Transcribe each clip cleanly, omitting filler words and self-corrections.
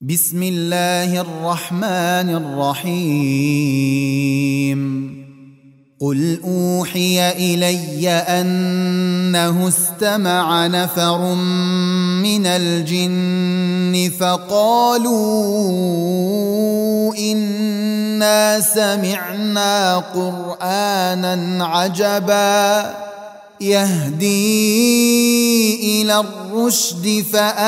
بسم الله الرحمن الرحيم قل أوحي إلي أنه استمع نفر من الجن فقالوا إنا سمعنا قرآنا عجبا يهدي إلى الرشد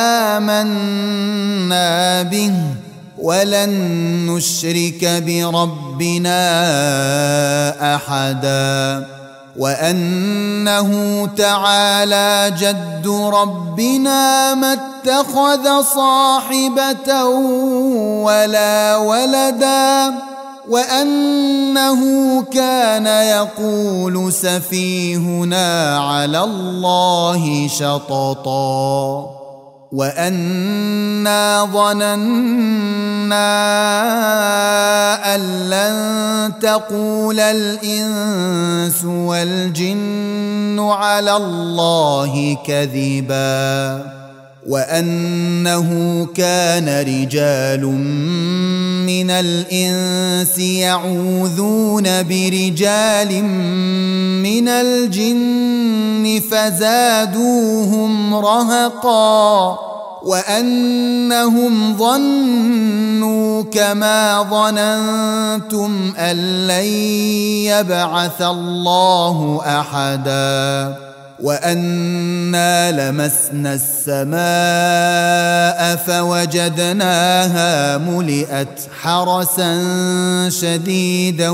فآمنا به ولن نشرك بربنا أحدا وأنه تعالى جد ربنا ما اتخذ صاحبة ولا ولدا وأنه كان يقول سفيهنا على الله شططا وأنا ظننا أن لن تقول الإنس والجن على الله كذبا وأنه كان رجال من الإنس يعوذون برجال من الجن فزادوهم رهقا وأنهم ظنوا كما ظننتم أن لن يبعث الله أحدا وأنا لمسنا السماء فوجدناها ملئت حرسا شديدا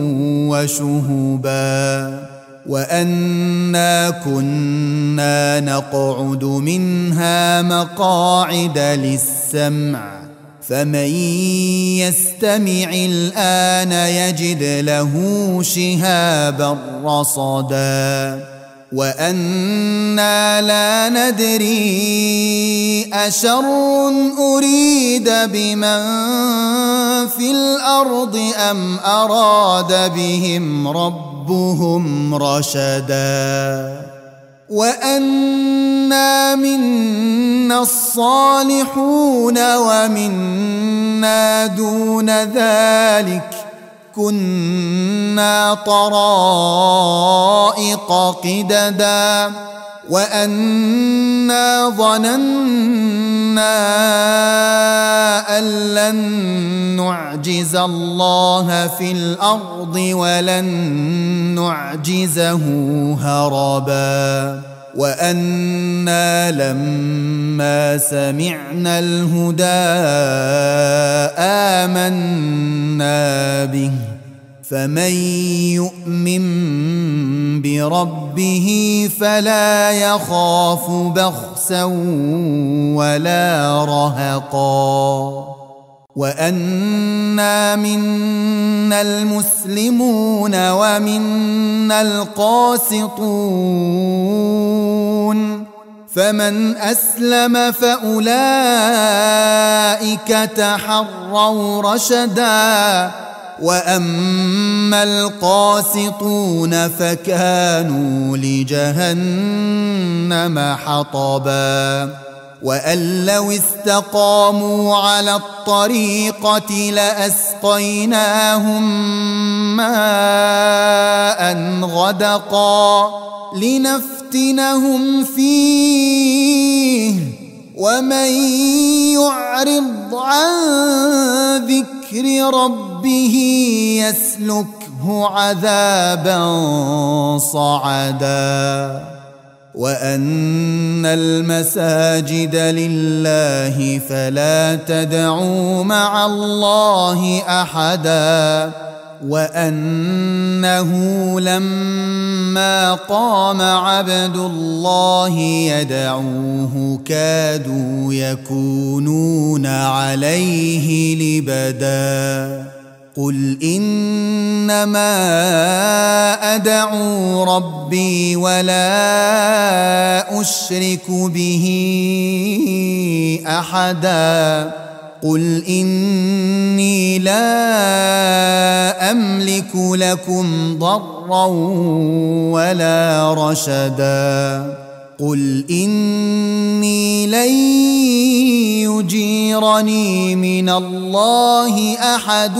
وشهبا وأنا كنا نقعد منها مقاعد للسمع فمن يستمع الآن يجد له شهابا رصدا وأنا لا ندري أشر أريد بمن في الأرض أم أراد بهم ربهم رشدا وأنا منا الصالحون ومنا دون ذلك كنا طرائق قددا وأنا ظننا أن لن نعجز الله في الأرض ولن نعجزه هربا وأنا لما سمعنا الهدى آمنا به فمن يؤمن بربه فلا يخاف بخسا ولا رهقا وأنا منا المسلمون ومنا القاسطون فمن أسلم فأولئك تحروا رشدا وأما القاسطون فكانوا لجهنم حطبا وأن لو استقاموا على الطريقة لأسقيناهم ماء غدقا لنفتنهم فيه ومن يعرض عن ذكر ربه يسلكه عذابا صعدا وأن المساجد لله فلا تدعوا مع الله أحدا وأنه لما قام عبد الله يدعوه كادوا يكونون عليه لبدا قل إنما أدعو ربي ولا أشرك به أحدا قل إني لا أملك لكم ضرا ولا رشدا قل إني لن يجيرني من الله أحد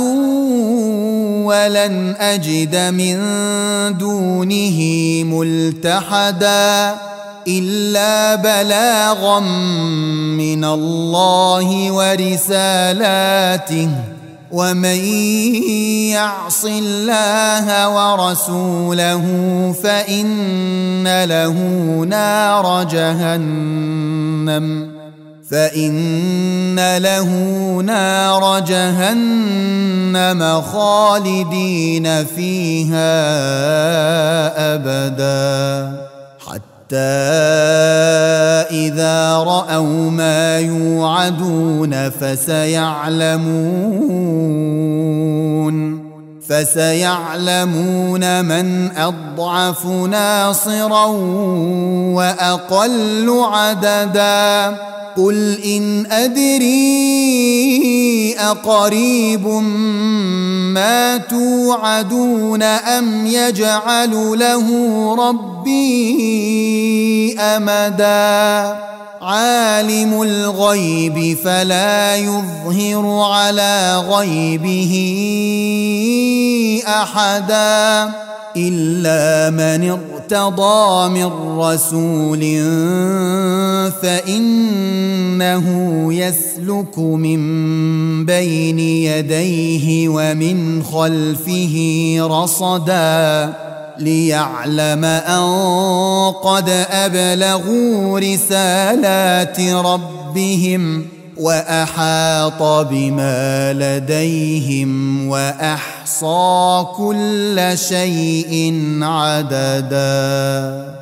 ولن أجد من دونه ملتحدا إلا بلاغا من الله ورسالاته ومن يعص الله ورسوله فإن له نار جهنم خالدين فيها أبدا حتى إذا رأوا ما يوعدون فسيعلمون من أضعف ناصرا وأقل عددا قل إن أدري أقريب ما توعدون أم يجعل له ربي أمدا عالم الغيب فلا يظهر على غيبه أحدا إلا من ارتضى من رسول فإنه يسلك من بين يديه ومن خلفه رصدا ليعلم أن قد أبلغوا رسالات ربهم وأحاط بما لديهم وأحصى كل شيء عددا.